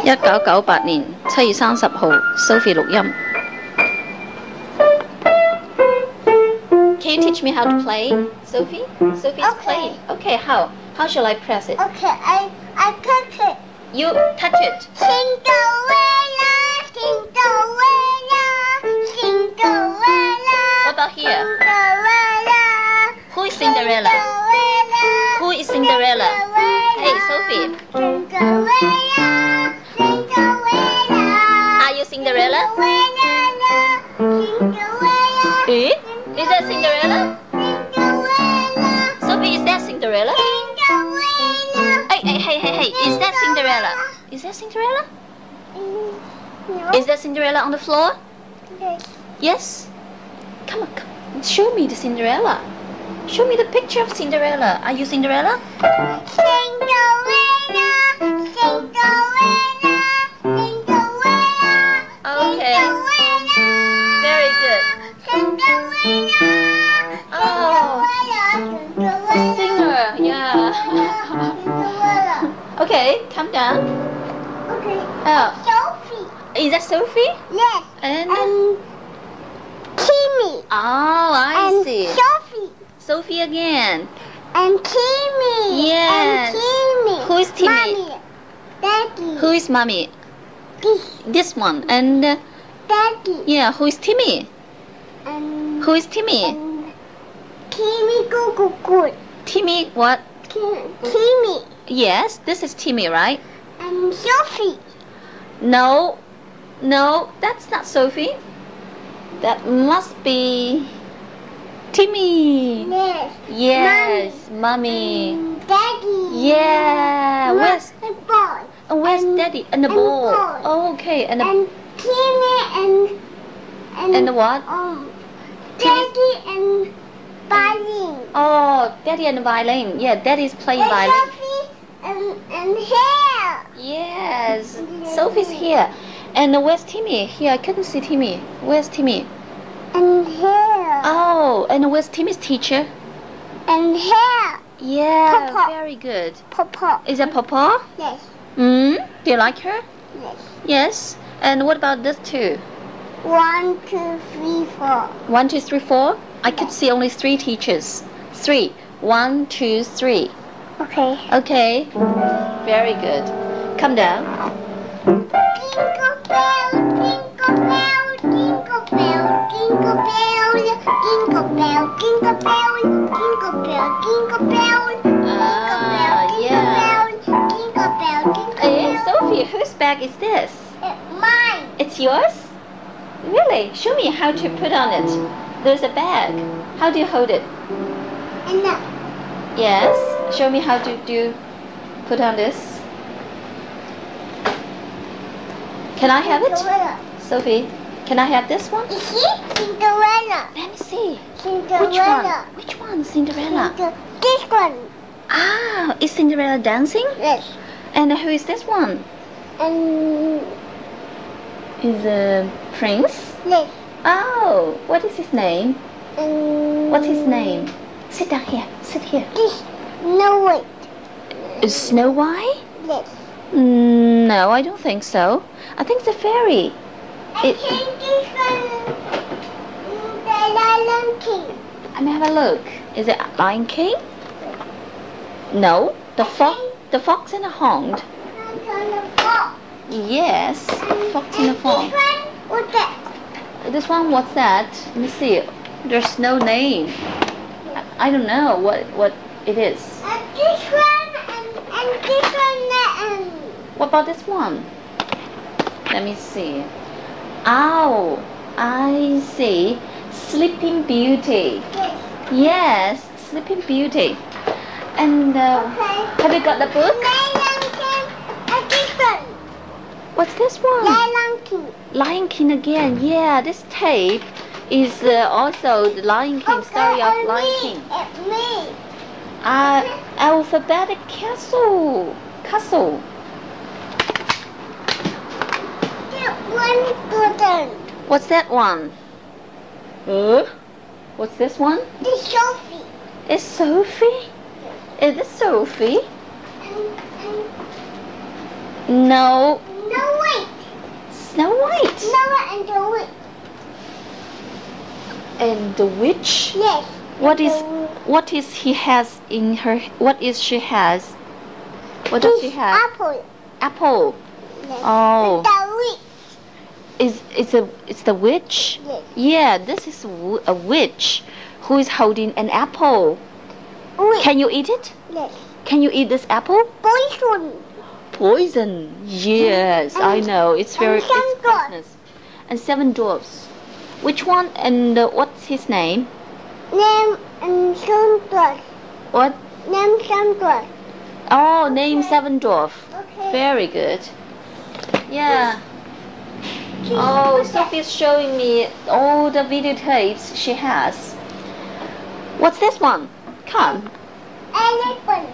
1998年7月30號，Sophie 錄音。Can you teach me how to play, Sophie? Sophie's Okay. playing. Okay, how? How shall I press it? Okay, I touch it. You touch it. Cinderella, Cinderella, Cinderella. What about here? Cinderella. Who is Cinderella? Who is Cinderella? Hey, Sophie. Cinderella, Cinderella. Are you Cinderella? Cinderella. Eh? Is that Cinderella? Cinderella. Sophie, is that Cinderella? Cinderella. Hey, is that Cinderella? Is that Cinderella? No. Is that Cinderella on the floor? Yes. Yes? Come on. Show me the Cinderella. Show me the picture of Cinderella. Are you Cinderella? Cinderella, Cinderella, Cinderella. Okay. Very good. Cinderella. Oh. Cinderella. Singer, yeah. Cinderella. Okay, calm down. Okay. Oh. Sophie. Is that Sophie? Yes. And Timmy. oh, I And see. Sophie. Sophie again. And Timmy. Yes. And Timmy. Who is Timmy? Mommy. Daddy. Who is mommy? This one. And Daddy. yeah, who is Timmy? And Who is Timmy? and Timmy go good. Timmy what? Timmy. Yes, this is Timmy, right? And Sophie. No, that's not Sophie. That must be Timmy. Yes. Yes, mommy. And Daddy. Yeah, where's Boy. Daddy? And the and ball. ball. Oh, okay, and the And Timmy and the what? Daddy and violin. Oh, Daddy and the violin. Yeah, Daddy's playing And violin. Sophie and hair. Yes, Sophie's here. And where's Timmy? Here, I couldn't see Timmy. Where's Timmy? And hair. Oh, and where's Timmy's teacher? And hair. Yeah, Papa. very good. Papa. Is that Papa? Yes. Do you like her? Yes. Yes. And what about this two? 1, 2, 3, 4. 1, 2, 3, 4? I could see only 3 teachers. 3. 1, 2, 3. Okay. Okay. Very good. Come down. Jingle bell, jingle bell, jingle bell, jingle bell, jingle bell, jingle bell, jingle bell, jingle bell, Yeah. jingle bell, jingle Hey, bell. Sophie, whose bag is this? Mine. It's yours? Really? Show me how to put on it. There's a bag. How do you hold it? And Yes. Show me how to put on this. Can I have it? Cinderella. Sophie, can I have this one? Is she? Cinderella. Let me see. Cinderella. Which one? Cinderella. This one. Ah, is Cinderella dancing? Yes. And who is this one? And Is the prince? yes. Oh, what is his name? And What's his name? Sit down here. Sit here. This no wait. Is Snow White? Yes. No, I don't think so. I think it's a fairy. I It- think this one. The Lion King. Let me have a look. Is it Lion King? No. The fox and the hound. On the floor. Yes. Fox and the And hound. this one. What's that? This one, what's that? Let me see. There's no name. I don't know what it is. And this one and this one and What about this one? Let me see. Oh, I see. Sleeping Beauty. yes. Yes, Sleeping Beauty. And Okay. have you got the book? Lion King and this one. What's this one? Lion King. Lion King again. Yeah, this tape is also the Lion King story of and Lion me. King. It's me. Alphabetic Castle. This one good. What's that one? What's this one? This Sophie. Is Sophie? Is it Sophie? And No. no Snow White. Noah and the witch. And the witch? Yes. What is he has in her? What is she has? What does she have? Apple. Apple. Yes. Oh. The witch. It's the witch? Yes. Yeah, this is a witch who is holding an apple. Witch. Can you eat it? Yes. Can you eat this apple? Poison. Poison. Yes, I know. It's very seven it's dwarfs. poisonous. And 7 dwarfs. Which one? And what's his name? Name and some dwarf. What? Name some dwarf. Oh, name 7 dwarf. Okay. Very good. Yeah. Oh, Sophie's showing me all the videotapes she has. What's this one? Come. Elephant.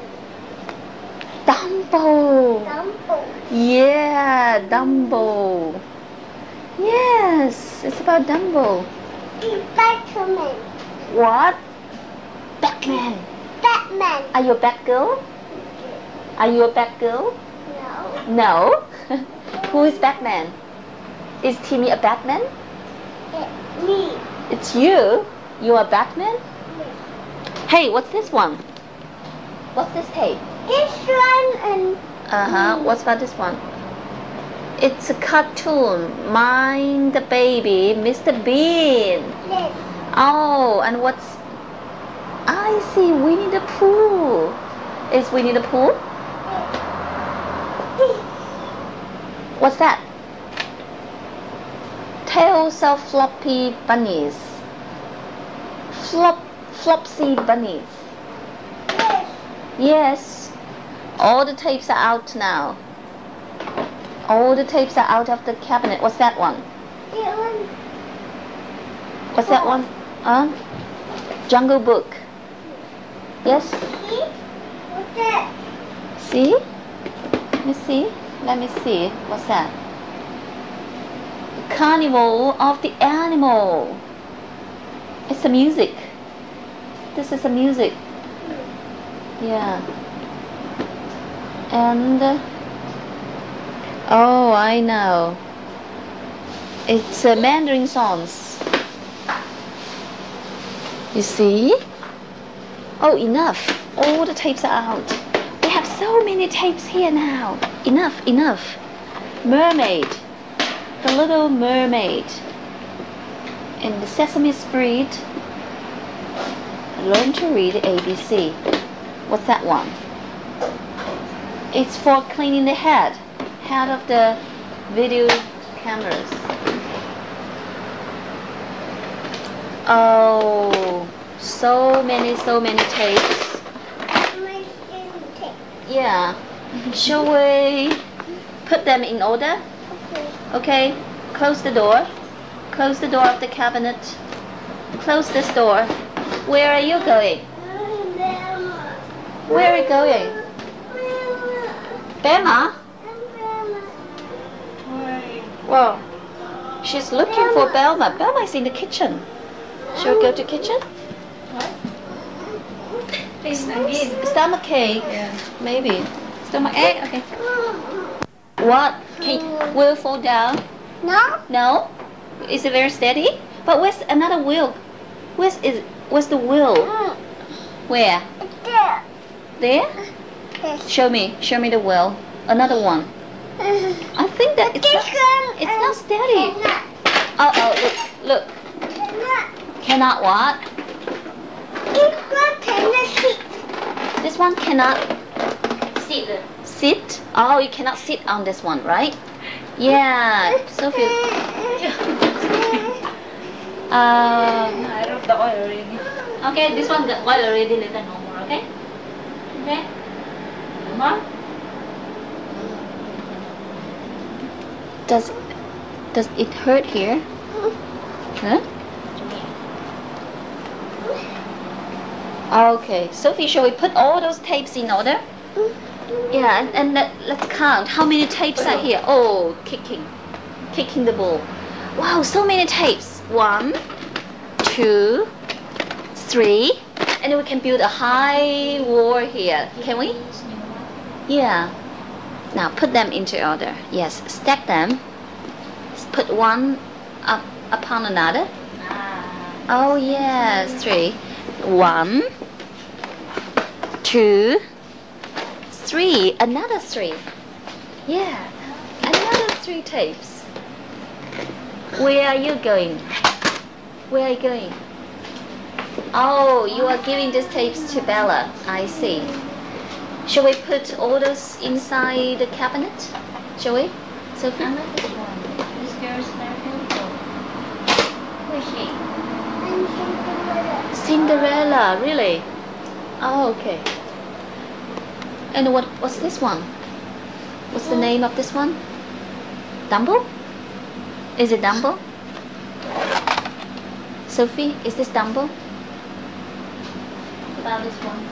Dumbo. Dumbo. Yeah, Dumbo. Yes, it's about Dumbo. It's Batman. What? Batman. Batman. Are you a Batgirl? Are you a Batgirl? No. No. Who is Batman? Is Timmy a Batman? It's me. It's you. You are Batman? Yes. Hey, what's this one? What's this tape? This one and What's about this one? It's a cartoon. Mind the baby, Mr. Bean. this. Oh, and what's... I see, Winnie the Pooh. Is Winnie the Pooh? What's that? Tales of floppy bunnies. Flopsy bunnies. This. Yes. All the tapes are out now. All the tapes are out of the cabinet. What's that one? This one. What's that one? Jungle Book. Yes? See? What's that? See? Let me see. Let me see. What's that? Carnival of the Animal. It's a music. This is a music. Yeah. And oh, I know. It's Mandarin songs. You see? Oh, enough. All the tapes are out. We have so many tapes here now. Enough, enough. Mermaid. The Little Mermaid. And the Sesame Street. Learn to read ABC. What's that one? It's for cleaning the head of the video cameras. Oh, so many tapes. Yeah. Shall we put them in order? Okay. Okay. Close the door. Close the door of the cabinet. Close this door. Where are you going? Where are you going? Bema? Well, she's looking for Belma. Belma is in the kitchen. Shall we go to kitchen? Stomach ache. Yeah. Maybe. Stomach ache? Okay. What? Will fall down? No? No? Is it very steady? But where's another wheel? Where's the wheel? Where? It's there. There? Yes. Show me the wheel. Another one. I think that it's not steady. Oh, look. Cannot what? This one cannot sit. Oh, you cannot sit on this one, right? Yeah. Sophie. I wrote the oil already. Okay, this one got oil already. Later, no more. Okay. Okay. Mom. Does it hurt here? Huh? Okay, Sophie, shall we put all those tapes in order? Yeah, and let's count how many tapes are here. Oh, kicking the ball. Wow, so many tapes. 1, 2, 3, and we can build a high wall here. Can we? Yeah. Now put them into order. Yes, stack them. put one up upon another. Oh yes, 3. 1, 2, 3. Another 3. Yeah, another 3 tapes. Where are you going? Where are you going? Oh, you are giving these tapes to Bella. I see. Shall we put all those inside the cabinet? Shall we? Sophie? I like this one. This girl's very beautiful. Who is she? Cinderella, really? Oh, okay. And what's this one? What's the name of this one? Dumbo? Is it Dumbo? Sophie, is this Dumbo? What about this one?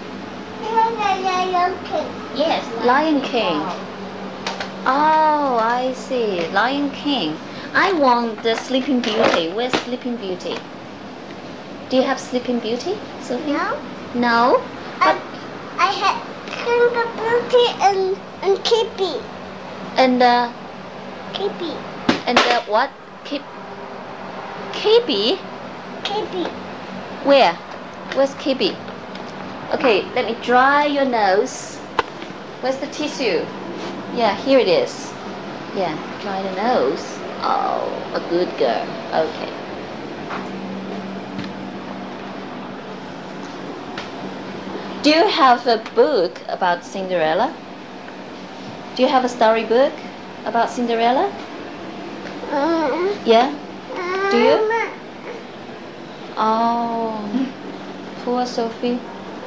Yes, Lion King. Oh, I see. Lion King. I want the Sleeping Beauty. Where's Sleeping Beauty? Do you have Sleeping Beauty, Sophie? No. No? But, I had Sleeping Beauty and Kippy. and Kippy. What? Kippy? Kippy. Where? Where's Kippy? Okay, let me dry your nose. Where's the tissue? Yeah, here it is. Yeah, dry the nose. Oh, a good girl. Okay. Do you have a book about Cinderella? Do you have a storybook about Cinderella? Yeah? Do you? Oh, poor Sophie.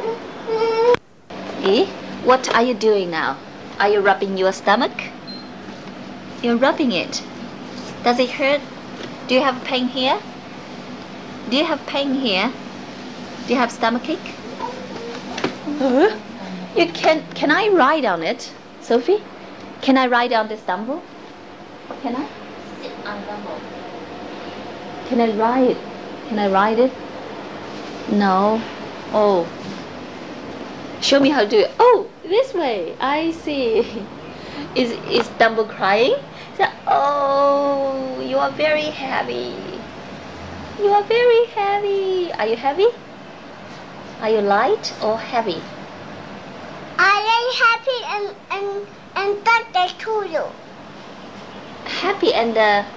Eh? What are you doing now? Are you rubbing your stomach? You're rubbing it. Does it hurt? Do you have pain here? Do you have pain here? Do you have stomachache? Huh? You can I ride on it, Sophie? Can I ride on this Dumbo? Can I? Sit on Dumbo. Can I ride it? Can I ride it? No. Oh. Show me how to do it. Oh, this way. I see. Is Dumbo crying? Oh, you are very heavy. You are very heavy. Are you heavy? Are you light or heavy? I am happy and that to you. Happy and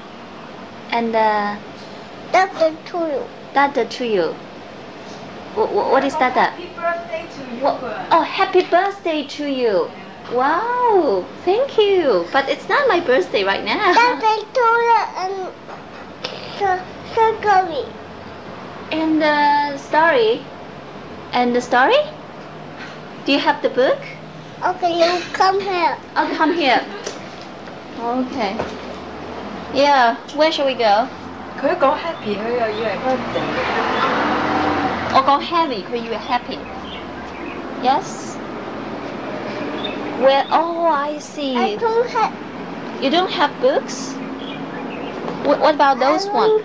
That to you. Dada to you. What is that? Happy birthday to you. Oh, happy birthday to you. Wow, thank you. But it's not my birthday right now. That to you and so And the story. And the story? Do you have the book? Okay, you come here. I'll come here. Okay. Yeah, where shall we go? 佢講 happy，佢又以為 birthday。 我講 heavy，佢以為 happy. Yes. Where? Oh, I see. I don't have. You don't have books? What about those one?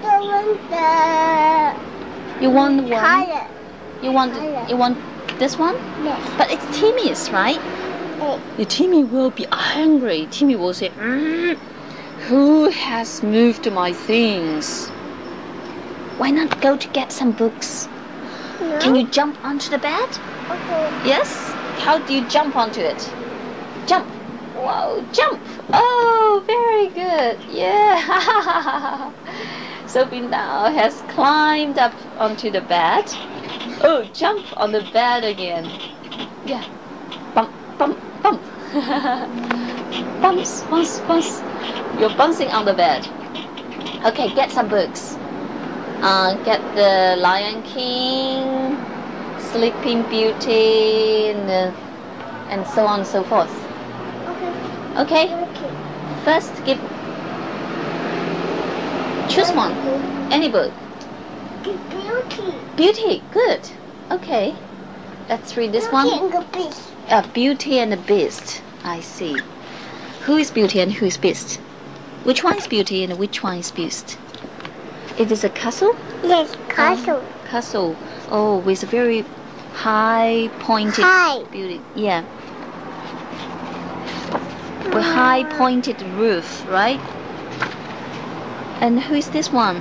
You want one? Color. You want this one? Yes. But it's Timmy's, right? The Timmy will be angry. Timmy will say, who has moved my things? Why not go to get some books? No? Can you jump onto the bed? Okay. Yes? How do you jump onto it? Jump. Wow, jump. Oh, very good. Yeah. Sophie now has climbed up onto the bed. Oh, jump on the bed again. Yeah. Bump, bump, bump. Bumps, bumps, bumps. You're bouncing on the bed. Okay, get some books. Get the Lion King, Sleeping Beauty, and so on and so forth. Okay. Okay? First, choose one. Any book. Beauty. Beauty, good. Okay. Let's read this one. Beauty and the Beast. Beauty and the Beast. I see. Who is Beauty and who is Beast? Which one is Beauty and which one is Beast? It is a castle? Yes, castle. Castle. Oh, with a very high pointed High. beauty. Yeah. With high pointed roof, right? And who is this one?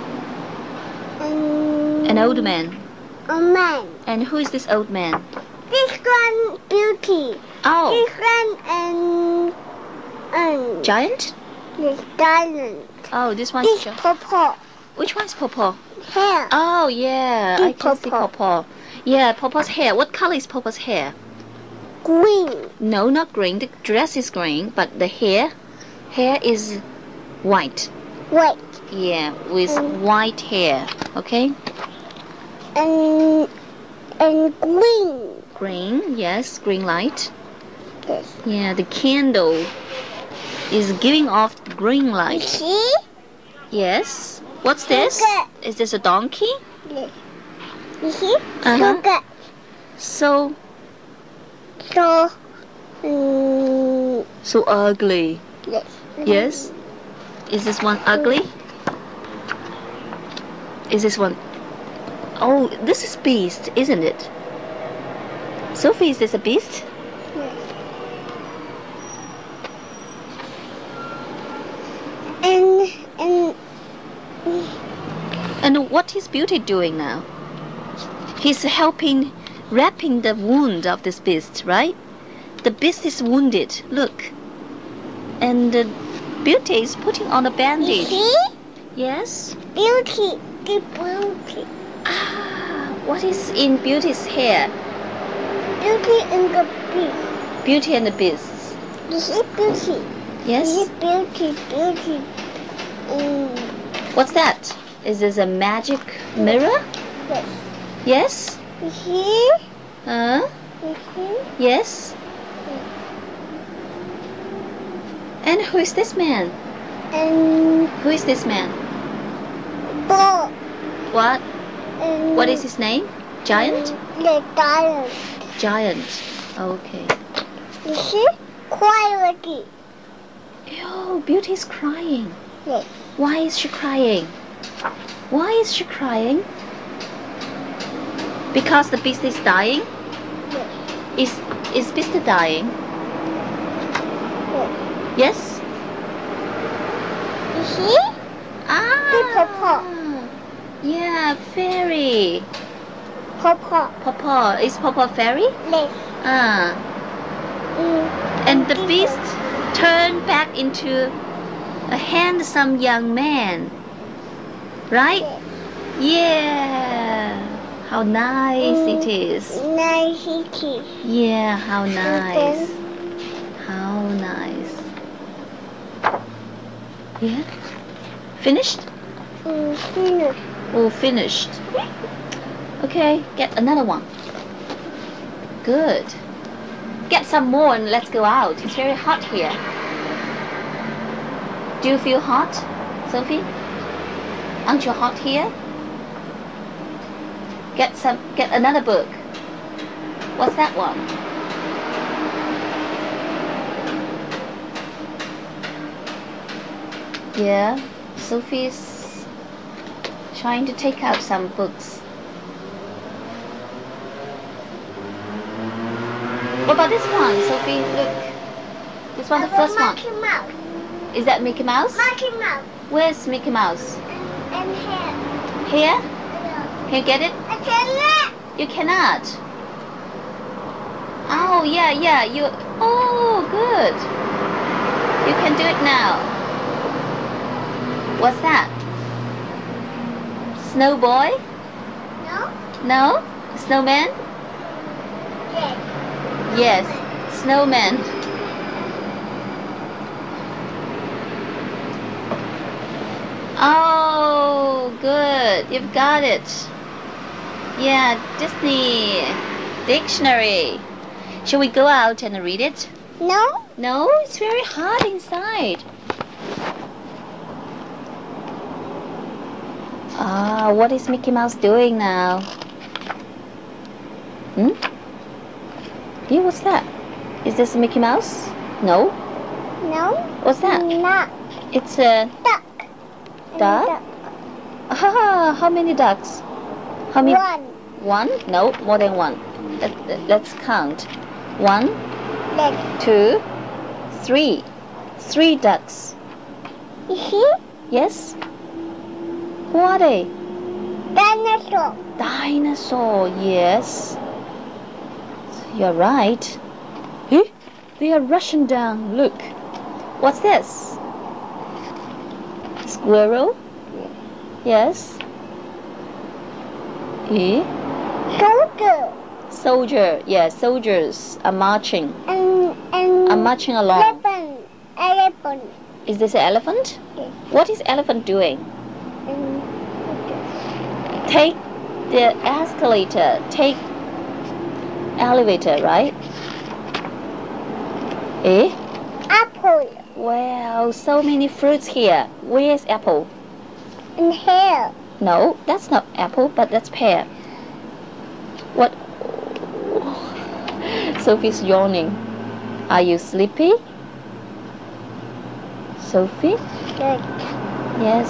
An old man. A man. And who is this old man? This one Beauty. Oh, This one and giant? this diamond. Oh, this one's This giant. purple Which one's Popo? hair. Oh, yeah, I This can see Popo. Popo. Yeah, Popo's hair. What color is Popo's hair? Green. No, not green. The dress is green, but the hair is white. White. Yeah, with white hair. Okay? And green. Green, yes, green light. Yes. Yeah, the candle is giving off green You light. see? Yes. What's this? Sugar. Is this a donkey? Yes. You see? Uh-huh. Sugar. So So, ugly. yes. Yes. Is this one ugly? Is this one? Oh, this is beast, isn't it? Sophie, is this a beast? Yes. And what is Beauty doing now? He's helping wrapping the wound of this beast, right? The beast is wounded. Look. And Beauty is putting on a You bandage. see? Yes. Beauty. The beauty. Ah, what is in Beauty's hair? Beauty and the beast. Beauty and the Beast. You see beauty. Yes. You see beauty. What's that? Is this a magic mirror? Yes. Yes. You see? Huh? You see? Yes. And who is this man? And Who is this man? ball. What? And What is his name? Giant? The diamond. Giant. Okay. You see? Quality. Oh, Beauty's crying. Yes. Why is she crying? Why is she crying? Because the beast is dying? Yes. Is beast dying? Yes. Yes? You see? Ah. Papa. Yeah, fairy. Papa. Papa. Is Papa fairy? Yes. Ah. And the beast turned back into a handsome young man. Right? Yeah. How nice it is. Nice it is. Yeah, how nice. How nice. Yeah? Finished? Finish. Oh, finished. Okay, get another one. Good. Get some more and let's go out. It's very hot here. Do you feel hot, Sophie? Aren't you hot here? Get another book. What's that one? Yeah, Sophie's trying to take out some books. What about this one, Sophie? Look. This one, the first one. Mickey Mouse. Is that Mickey Mouse? Mickey Mouse. Where's Mickey Mouse? And here. Here? Can you get it? I cannot. You cannot. Oh, yeah, you... Oh, good. You can do it now. What's that? Snow boy? No? No? Snowman? Yes. Yes, snowman. Oh, good. You've got it. Yeah, Disney dictionary. Shall we go out and read it? No? No, it's very hot inside. Ah, what is Mickey Mouse doing now? Yeah, what's that? Is this a Mickey Mouse? No. No? What's that? Not. It's a Duck. duck. Ah, how many ducks? How many? One. One? No, more than one. Let's count. 1, Leg. 2, 3. 3 ducks. You see? Yes? Who are they? Dinosaur. Dinosaur, yes. You're right. Eh? They are rushing down. Look. What's this? Squirrel? Yes. Eh? Soldier. Soldier. Yeah, soldiers are marching. And Are marching along. elephant. Elephant. Is this an elephant? Yes. What is elephant doing? And Take the escalator. Take elevator, right? Eh? apple. Wow, so many fruits here. Where's apple? And hair. No, that's not apple, but that's pear. What? Sophie's yawning. Are you sleepy? Sophie? Good. Yes.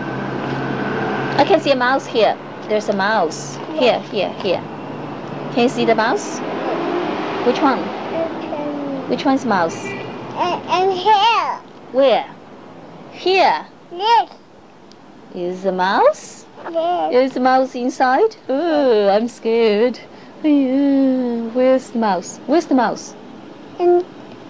I can see a mouse here. There's a mouse. Here. Can you see the mouse? Which one? Which one's mouse? And hair. Where? Here. Yes. Is the mouse? Yes. Is the mouse inside? Oh, I'm scared. Where's the mouse? Where's the mouse? And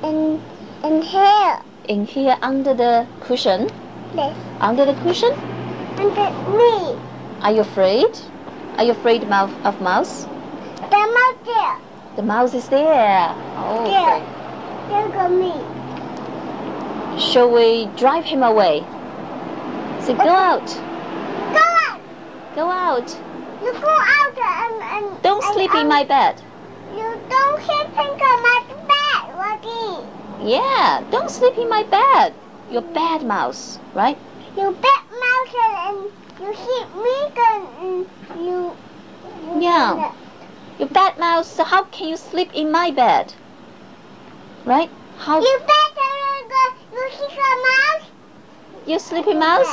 hair. In here under the cushion. Yes. Under the cushion? And me. Are you afraid? Are you afraid of mouse? The mouse there. The mouse is there. Oh, okay. Look at me. Shall we drive him away? So go out. Go out. Go out. You go out and Don't sleep in my bed. You don't sleep in my bed, Rocky. Yeah, don't sleep in my bed. You're bad mouse, right? You bad mouse and you hit me and you. Yeah. You're bad mouse, so how can you sleep in my bed? Right? How You better you hit a mouse. you sleepy mouse?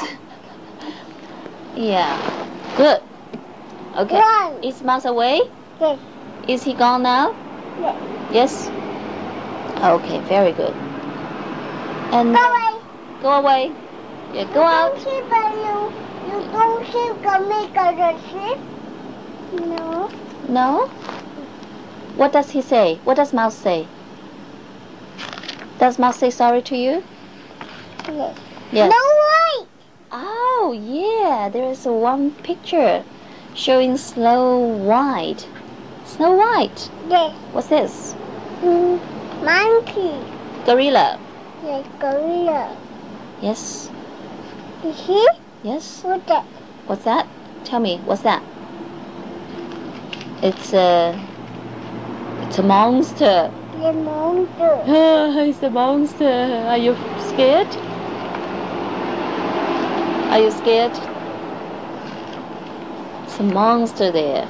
Yeah. Good. Okay. Run. Is mouse away? Yes. Is he gone now? Yes. Yes? Okay, very good. And Go away. go away. Yeah, go out. You don't sleep and make a sleep. No. No? What does he say? What does mouse say? Does mouse say sorry to you? Yes. Yes. No way. Oh, yeah. There is one picture showing Snow White. Snow White. Yes. What's this? Monkey. Gorilla. Yes, gorilla. Yes. You see? Yes. What's that? What's that? Tell me. What's that? It's a monster. The monster. It's a monster. Are you scared? Are you scared? It's a monster there.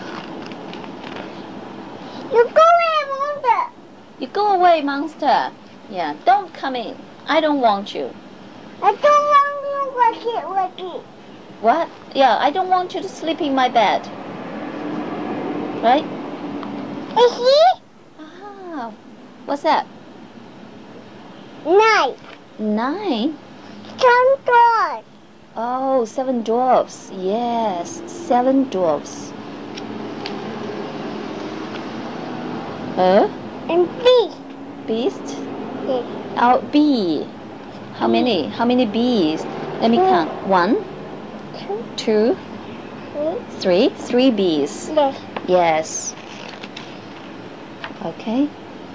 You go away, monster. You go away, monster. Yeah, don't come in. I don't want you. I don't want you, Rocky. What? Yeah, I don't want you to sleep in my bed. Right? You see? Ah, what's that? 9. 9? Some doors. Oh, 7 dwarfs. Yes, 7 dwarfs. And beast. Beast? Yes. Oh, bee. How many? How many bees? Let me count. 1, 2, 3. 3 bees. Yes. Yes. Okay.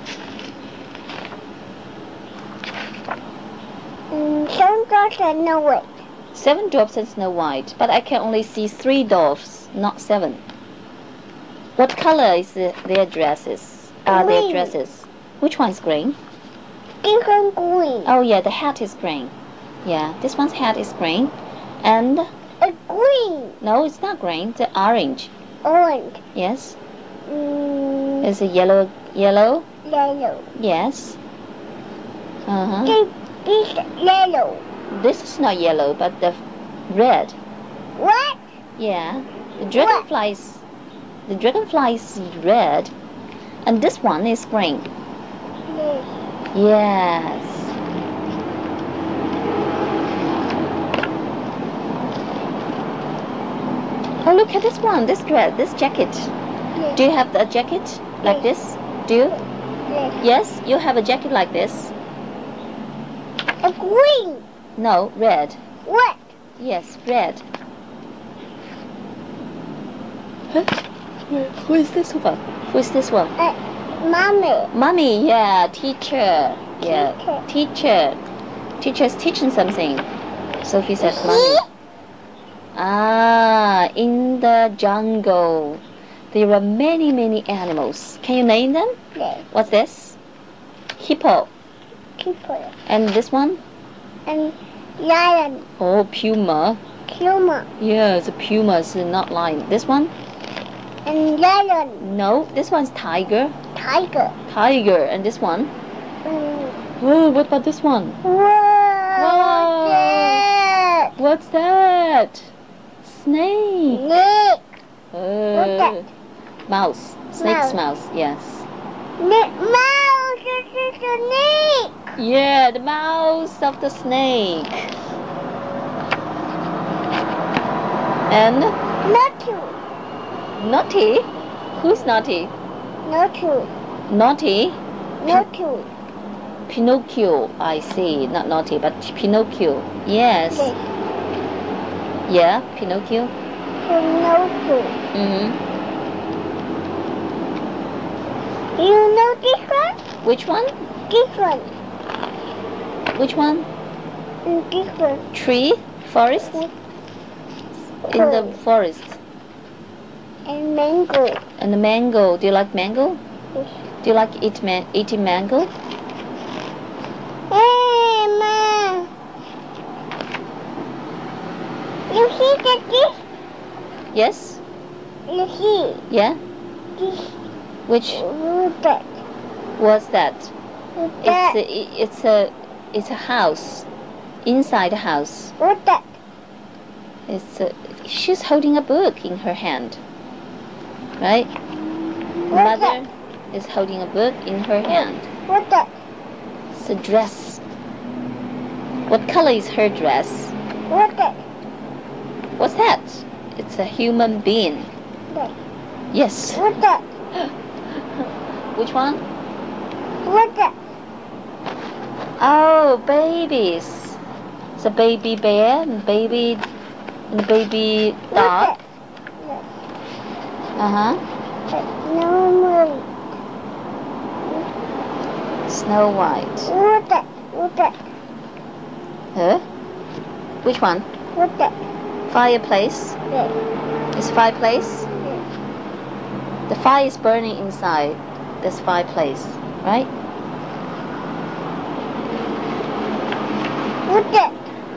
Some doors are no way. 7 dwarfs and Snow White, but I can only see 3 dwarfs, not 7. What color is their dresses? Their Green. dresses. Which one is green? Pink and green. Oh yeah, the hat is green. Yeah, this one's hat is green. And A green. no, it's not green. It's orange. Orange. Yes. Mm, It's a yellow. Yellow. yellow. Yes. Uh-huh. This yellow. This is not yellow, but the red. What? Yeah. The dragonflies. The dragonfly is red, and this one is green. Yes. Yes. look at this one, this dress, this jacket. Yes. Do you have a jacket like this? Do you? Yes. Yes, you have a jacket like this. A green. No, red. What? Yes, red. Huh? Who is this one? Who is this one? Mommy. Mommy, yeah, teacher. Yeah, teacher. Teacher's teaching something. Sophie said, Mommy. Ah, in the jungle, there are many, many animals. Can you name them? Yes. What's this? Hippo. People. And this one? And lion. Oh, puma. Puma. Yeah, it's a puma, it's not lion. This one? And lion. No, this one's tiger. Tiger. Tiger. And this one? Mm. Oh, what about this one? Whoa. What's that? Snake. Snake. What's that? Mouse. Snake's mouse, yes. Mouse. This is a snake. Yeah, the mouse of the snake. And Naughty. naughty? Who's naughty? Naughty. Naughty? Naughty. Pinocchio, I see. Not naughty, but Pinocchio. Yes. Yes. Yeah, Pinocchio. Naughty. Mm-hmm. You know this one? Which one? This one. Which one? And this one. Tree? Forest? In the forest. And mango. And the mango. Do you like mango? Yes. Do you like eating mango? Hey, Ma. You see this? Yes? You see Yeah? this? Which That. was that? That. It's a house. Inside a house. What that? She's holding a book in her hand. Right? What's Mother is holding a book in her hand. What that? It's a dress. What color is her dress? What that? What's that? It's a human being. That. Yes. What that? Which one? What that? Oh, babies. It's a baby bear and baby dog. What that? Uh-huh. No. Snow White. What that? What that? Huh? Which one? What that? Fireplace. That. It's fireplace. The fire is burning inside this fireplace, right? What that?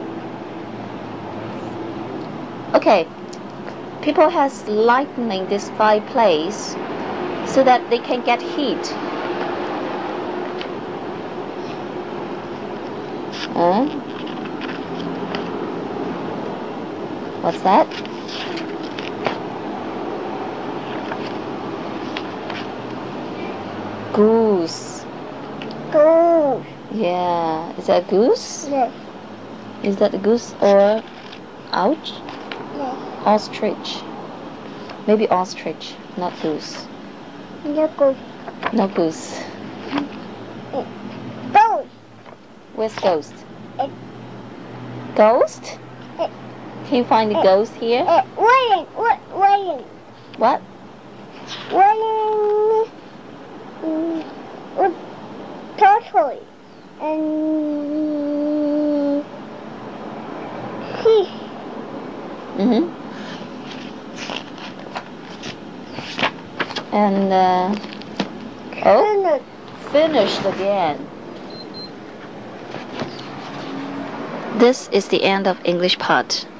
Okay. People has lightening this fireplace so that they can get heat. What's that? Goose. Goose. Yeah. Is that a goose? Yes. Is that a goose or ouch? Yes. Ostrich. Maybe ostrich, not goose. No goose. No goose. Goose. Where's ghost? It- Ghost? it- Can you find the ghost here? Waiting. Waiting. What? Waiting. With turtle. And fish. Mm-hmm. And oh, finished again. This is the end of English part.